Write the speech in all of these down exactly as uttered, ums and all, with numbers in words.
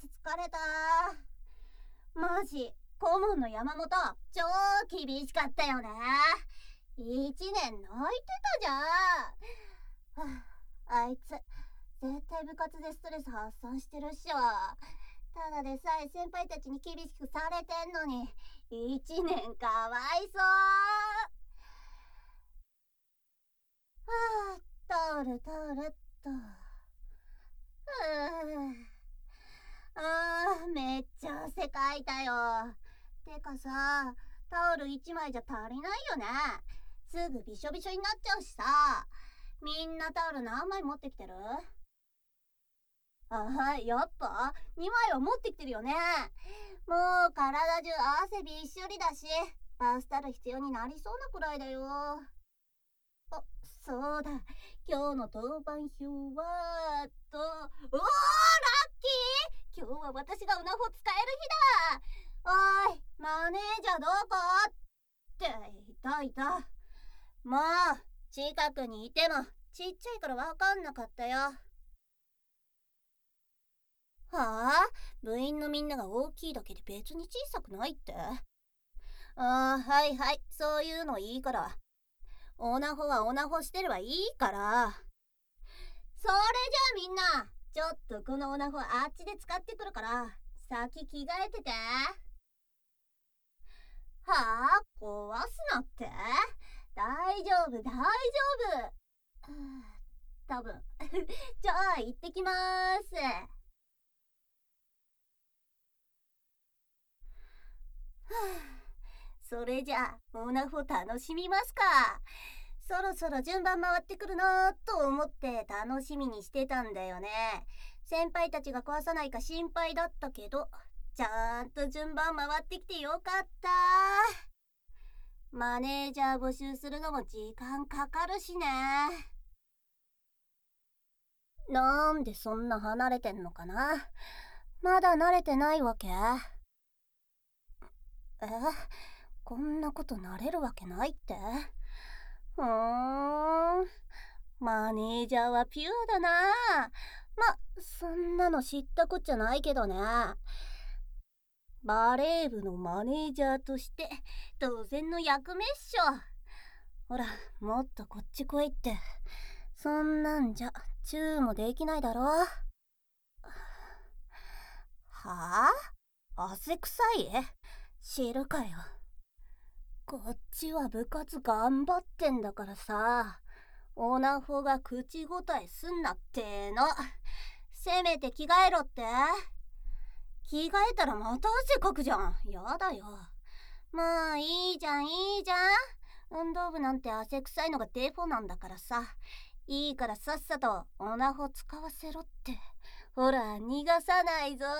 活疲れた。マジ顧問の山本超厳しかったよね。一年泣いてたじゃん。はあ、あいつ絶対部活でストレス発散してるっしょ。ただでさえ先輩たちに厳しくされてんのに一年かわいそう。はあ、通る通るっと。あー、めっちゃ汗かいたよ。てかさ、タオルいちまいじゃ足りないよね。すぐびしょびしょになっちゃうしさ。みんなタオル何枚持ってきてる？あー、やっぱにまいは持ってきてるよね。もう体中汗びっしょりだし、バスタオル必要になりそうなくらいだよ。あ、そうだ。今日の当番表はと、おー、ラッキー！今日は私がうなほ使える日だ。おーい、マネージャーどこ？っていたいた。もう近くにいてもちっちゃいからわかんなかったよ。はあ？部員のみんなが大きいだけで別に小さくないって？ああ、はいはい、そういうのいいから。オナホはオナホしてればいいから。それじゃあみんな、ちょっとこのオナホあっちで使ってくるから、先着替えてて。はあ、壊すなって？大丈夫大丈夫。多分。じゃあ行ってきまーす。はあ、それじゃあオナホ楽しみますか。そろそろ順番回ってくるなと思って楽しみにしてたんだよね。先輩たちが壊さないか心配だったけど、ちゃんと順番回ってきてよかった。マネージャー募集するのも時間かかるしね。なんでそんな離れてんのかな。まだ慣れてないわけ？え、こんなこと慣れるわけないって？ふーん、マネージャーはピュアだな。ま、そんなの知ったこっちゃないけどね。バレー部のマネージャーとして当然の役目っしょ。ほら、もっとこっち来いって。そんなんじゃチューもできないだろ。はあ？汗臭い？知るかよ。こっちは部活頑張ってんだからさ。オナホが口答えすんなっての。せめて着替えろって？着替えたらまた汗かくじゃん。やだよ。まあいいじゃんいいじゃん。運動部なんて汗臭いのがデフォなんだからさ。いいからさっさとオナホ使わせろって。ほら逃がさないぞ。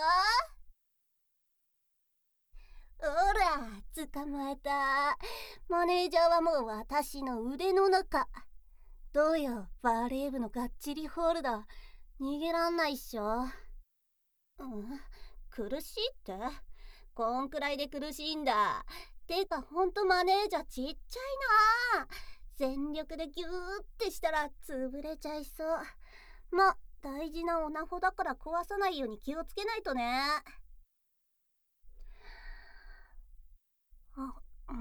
ほら捕まえた。マネージャーはもう私の腕の中。どうよバレー部のがっちりホルダー。逃げらんないっしょ。うん、苦しいって？こんくらいで苦しいんだ。てかほんとマネージャーちっちゃいな。全力でギューってしたら潰れちゃいそう。ま、大事なオナホだから壊さないように気をつけないとね。あ、うん。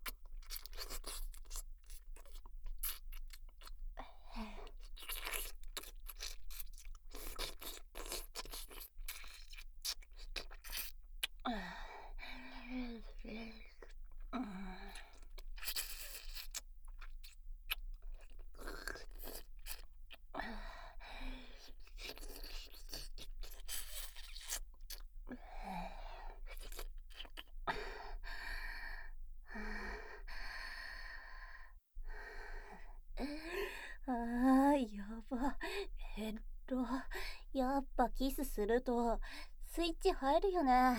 あー、やば。えっと、やっぱキスするとスイッチ入るよね。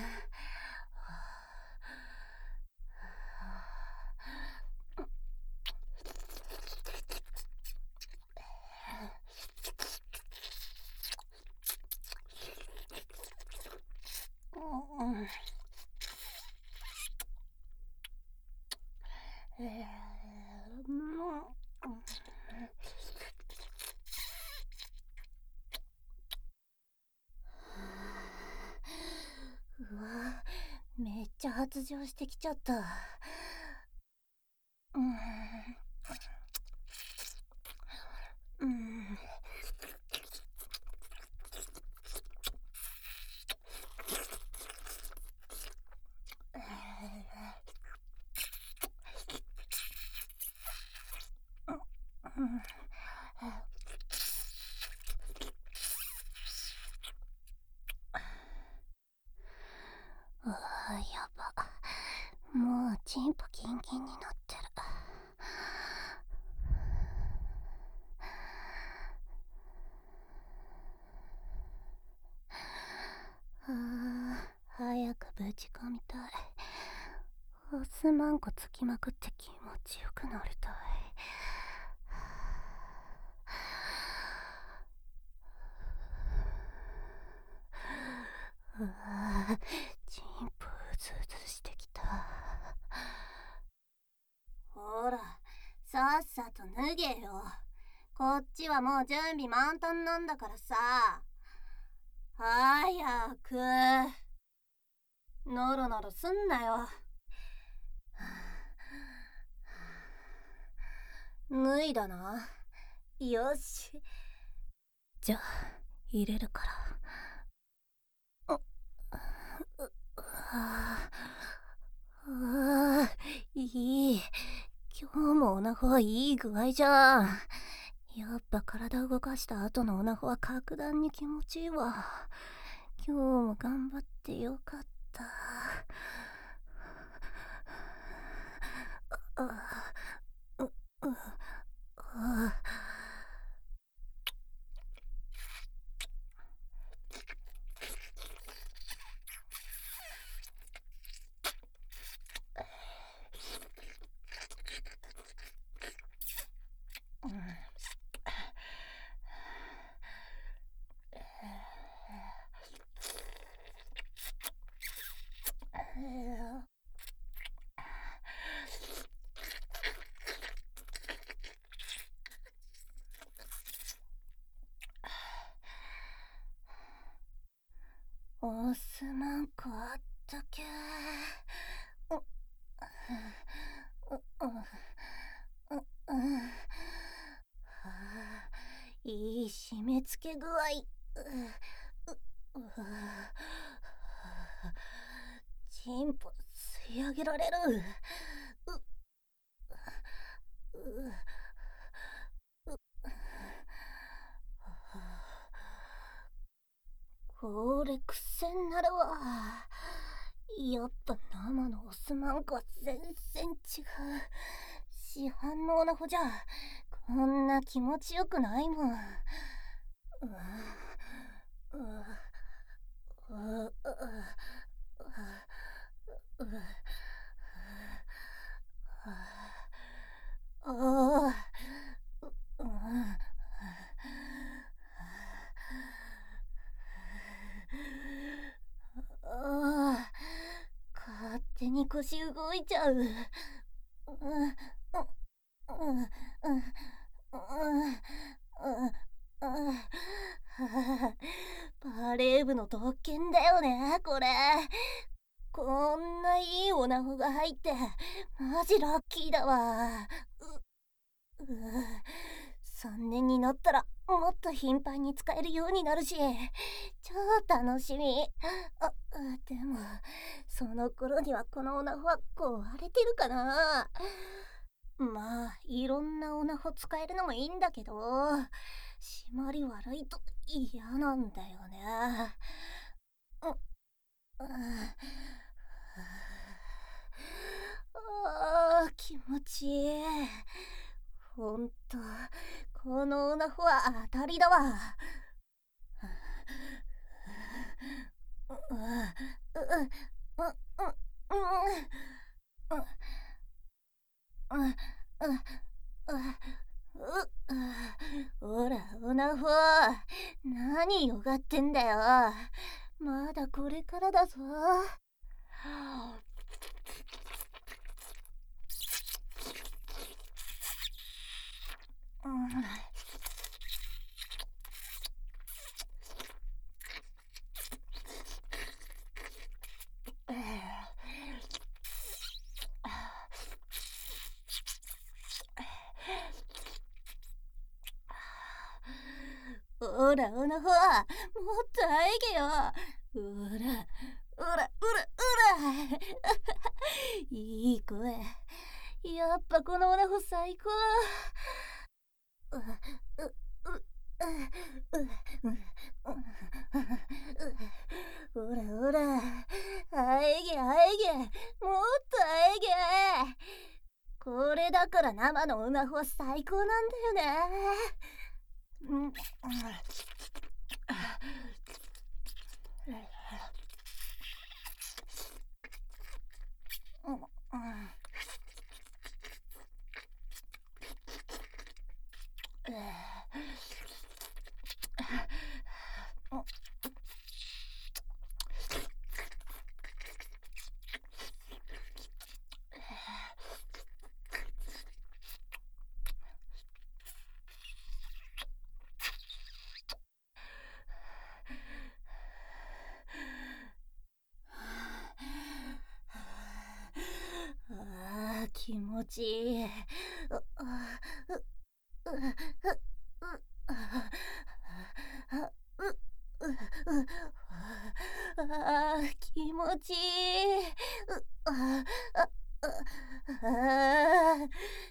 うん、えー、もう、 ちゃ発情してきちゃった。うーん。うーん。うわー、やば。もうチンポキンキンになってる。あー、早くぶち込みたい。オスマンコつきまくって気持ちよくなりたい。うわー、チンポうずうずしてきた。ほら、さっさと脱げよ。こっちはもう準備満タンなんだからさ。早く。ノロノロすんなよ。脱いだな。よし。じゃあ、入れるから。あ、ああ、いい。今日もオナホはいい具合じゃん。やっぱ体動かした後のオナホは格段に気持ちいいわ。今日も頑張ってよかった。あ、う、う、あ、うん。オスマンコあったけー。う、う、う、う、う、はあ、いい締め付け具合。う、う、う、チンポ吸い上げられる。う、う、う、これ癖になるわ。やっぱ生のオスマンコは全然違う。市販のオナホじゃこんな気持ちよくないもん。うううううああ、ああ、勝手に腰動いちゃう。うん、うん、うん、うん、うん、バレー部の特権だよね、これ。こんないいオナホが入って、マジラッキーだわ。う、う、さんねんになったらもっと頻繁に使えるようになるし、超楽しみ。あ、でも、その頃にはこのオナホは壊れてるかな。まあ、いろんなオナホ使えるのもいいんだけど、締まり悪いと嫌なんだよね。う、う、あー、気持ちいい。ほんと、このオナホは当たりだわ。う、う、う、う、う、う、う、う、ほら、オナホ、何よがってんだよ。まだこれからだぞ。うん、 ほらオナホ、もっとあえげよ。ほらほらほらほらいい声。やっぱこのオナホ最高。うううほらほら、あえげあえげ、もっとあえげ。これだから生のオナホは最高なんだよね。うん、あー気持ちいい。あー気持ちいい。あああ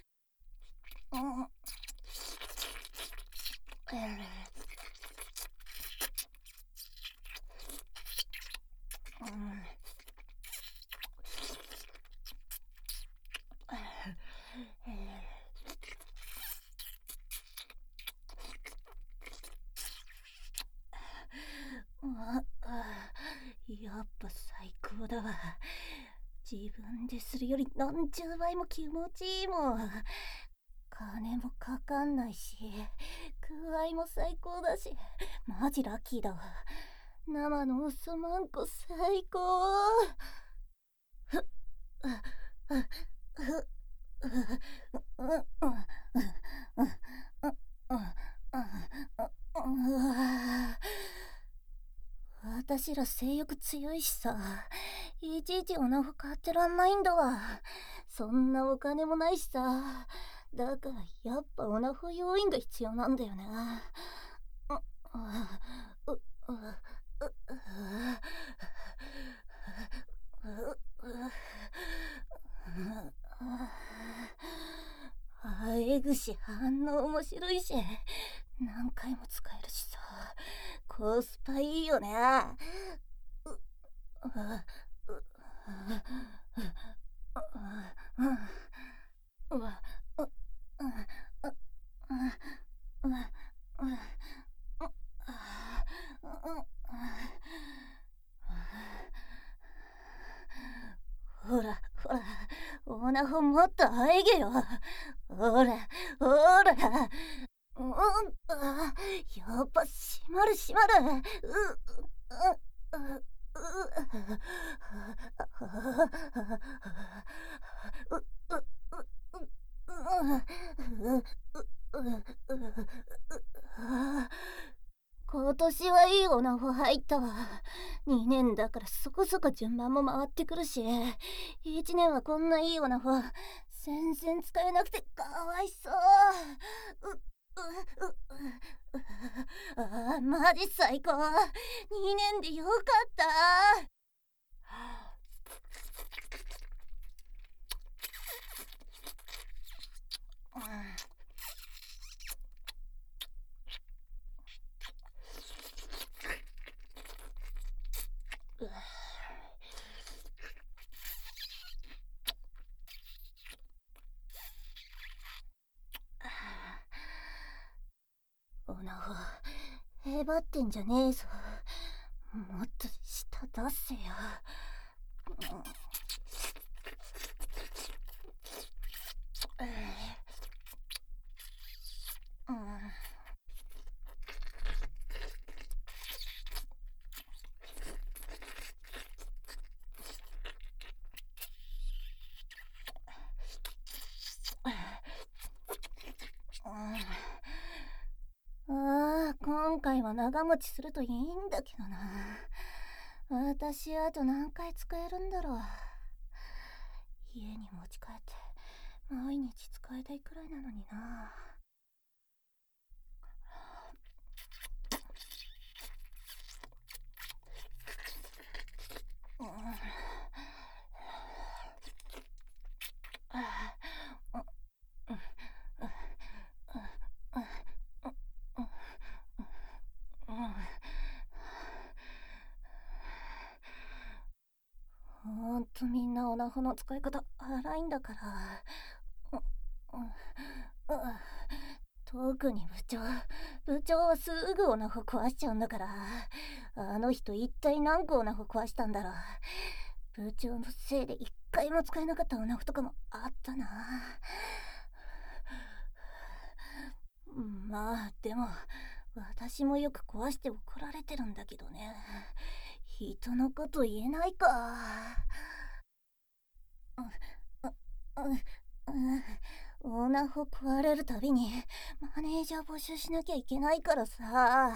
やっぱ最高だわ。自分でするより何十倍も気持ちいいもん。金もかかんないし、具合も最高だし、マジラッキーだわ。生のおそまんこ最高。ふっふっふっ私ら性欲強いしさ、いちいちオナホ買ってらんないんだわ。そんなお金もないしさ、だからやっぱオナホ要員が必要なんだよね。あえぐし反応面白いし、何回も使えるしさ、コスパいいよね。ほらほら、オナホもっとあえげよ。ほらほら、うん、あ、やっぱ閉まる閉まる。ううう今年はいいオナホ入ったわ。にねんだからそこそこ順番も回ってくるし、いちねんはこんないいオナホ全然使えなくてかわいそう。うああ、マジ最高。にねんでよかった。オナホ、へばってんじゃねえぞ。もっと舌出せよ。ああ、今回は長持ちするといいんだけどな。私あと何回使えるんだろう。家に持ち帰って毎日使いたいくらいなのにな。 ナホの使い方荒いんだから。う、う、う、特に部長部長はすぐオナホ壊しちゃうんだから。あの人一体何個オナホ壊したんだろう。部長のせいで一回も使えなかったオナホとかもあったな。まあでも私もよく壊して怒られてるんだけどね。人のこと言えないか。オナホ壊れるたびにマネージャー募集しなきゃいけないからさ。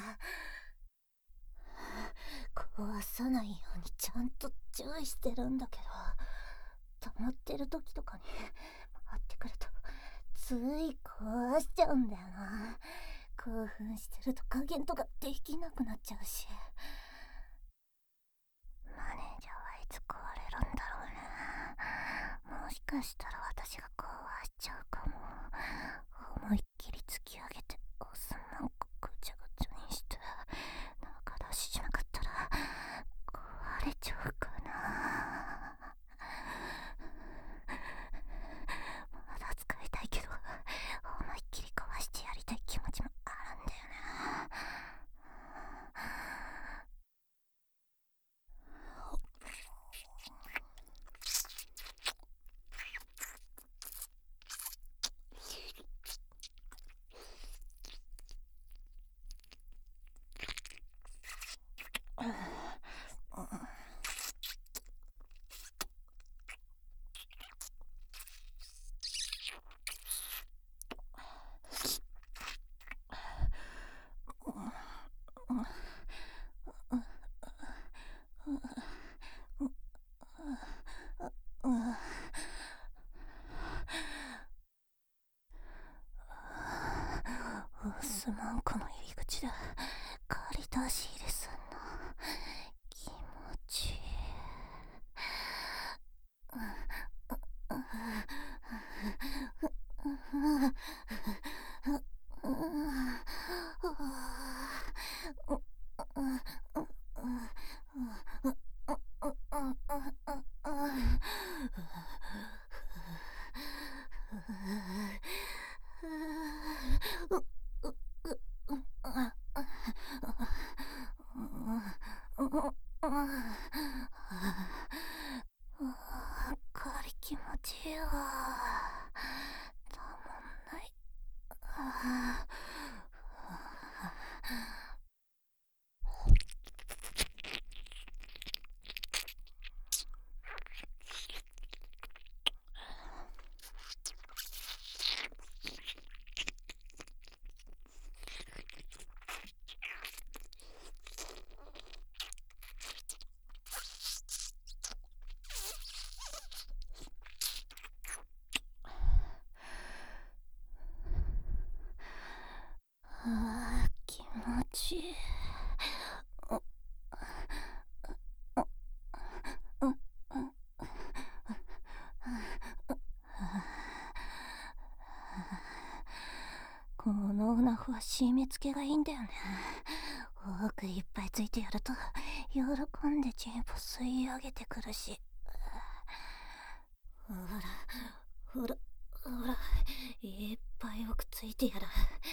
壊さないようにちゃんと注意してるんだけど、溜まってる時とかに回ってくるとつい壊しちゃうんだよな。興奮してると加減とかできなくなっちゃうし。マネージャーはいつ壊れるんだろうね。もしかしたら私が壊しちゃうかも。思いっきり突き上げてお酢なんかぐちゃぐちゃにして中出ししなかったら壊れちゃうかな。まだ使いたいけど思いっきり壊してやりたい気持ちもあるんだよな。すまんこの入り口で借り出し入れすんの気持ちいい。借り気持ちいいわ。たまんない。あー気持ちいい。このオナホは締め付けがいいんだよね。多くいっぱいついてやると喜んでチンポ吸い上げてくるし。ほらほらほらいっぱい多くついてやる。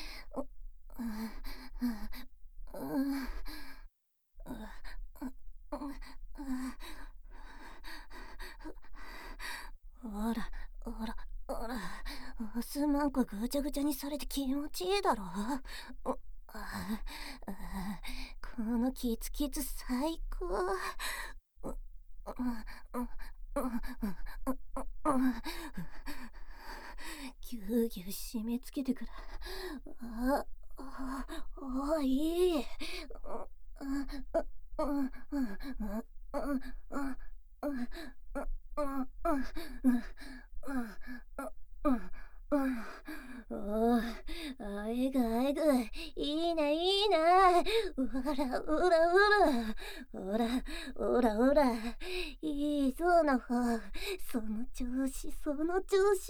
ほらほらほらお酢まんこぐちゃぐちゃにされて気持ちいいだろ。このキツキツ最高。ぎゅうぎゅう締め付けてくる。あああいい。おあえぐあえぐいいねいいね。うらうらうらほらほらほらいいぞのほその調子その調子。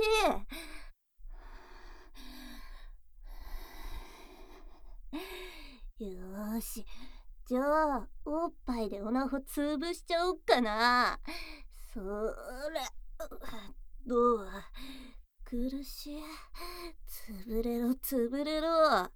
よーしじゃあおっぱいでオナホ潰しちゃおっかな。 それどう苦しい。潰れろ潰れろ。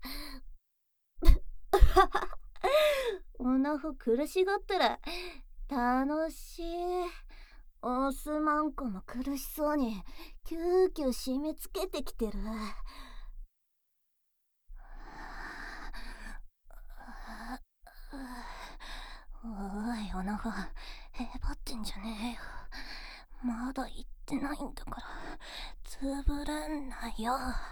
おなほ苦しがったら楽しい。オスマンコも苦しそうにキューキュー締め付けてきてる。おいおなほ、へばってんじゃねえよ。まだ言ってないんだから潰れんなよ。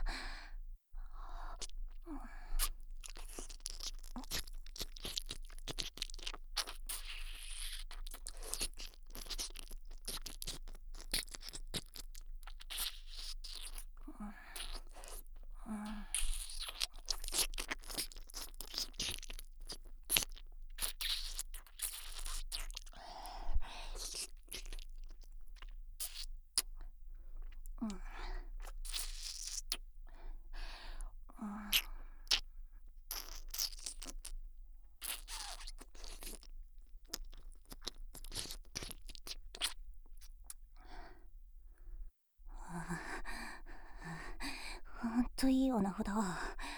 ほんといいおなほだわ。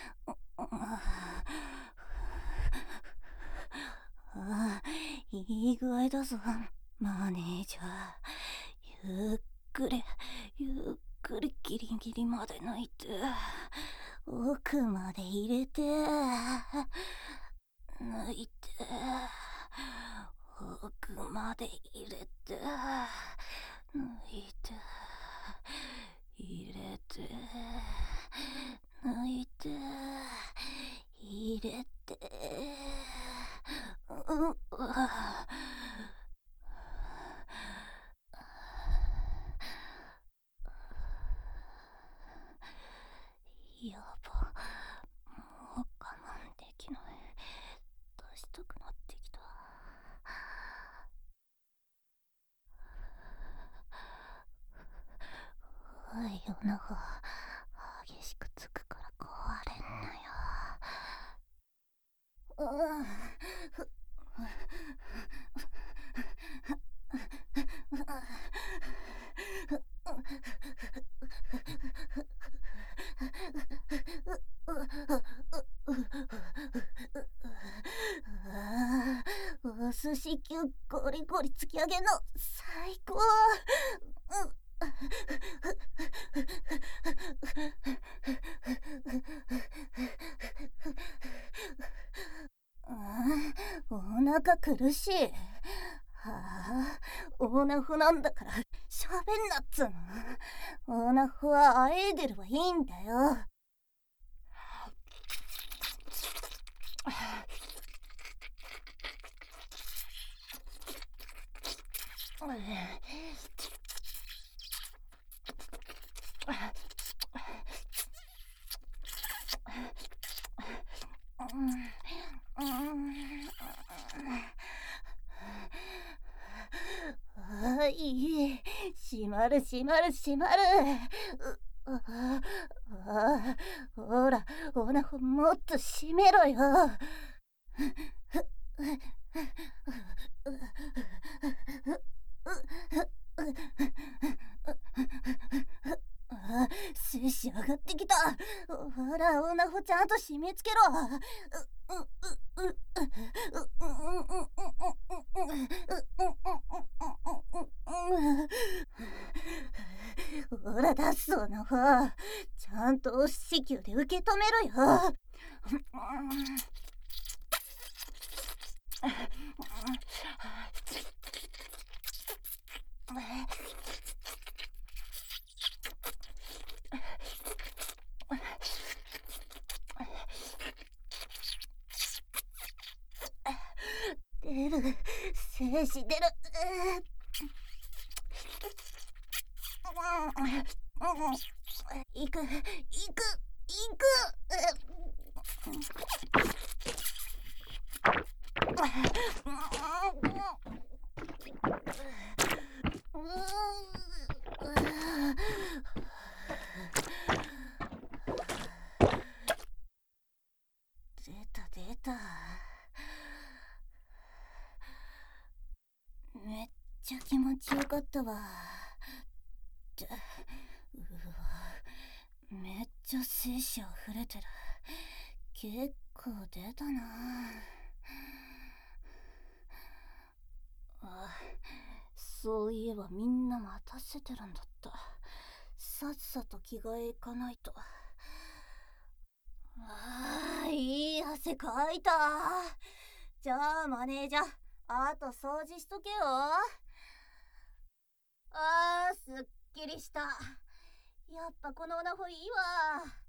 ああ、いい具合だぞマネージャー。ゆっくりゆっくりギリギリまで抜いて奥まで入れて抜いて奥まで入れて抜いて入れて抜いて入れてうっやば、もう我慢できない。出したくなってきた。おいおなほ、激しくつくから壊れんなよ。うんお寿司級ゴリゴリ突き上げんの最高。お腹苦しい。はあ、オナホなんだから喋んなっつうの。オナホはあえいでるはいいんだよ。ああ、いい。閉まる閉まる閉まる。ああ、ほらオナホもっと閉めろよ。精子上がってきた。ほらオナホちゃんと締め付けろ。ほら出すオナホ、ちゃんと子宮で受け止めろよ。出る、精子出る。行く行く行く。出た出た。めっちちゃ気持ちよかったわ。ってうわ、めっちゃ精子溢れてる。結構出たな。あ、そういえばみんな待たせてるんだった。さっさと着替え行かないと。あー、いい汗かいた。じゃあマネージャー、あと掃除しとけよ。あー、すっきりした。やっぱこのオナホいいわ。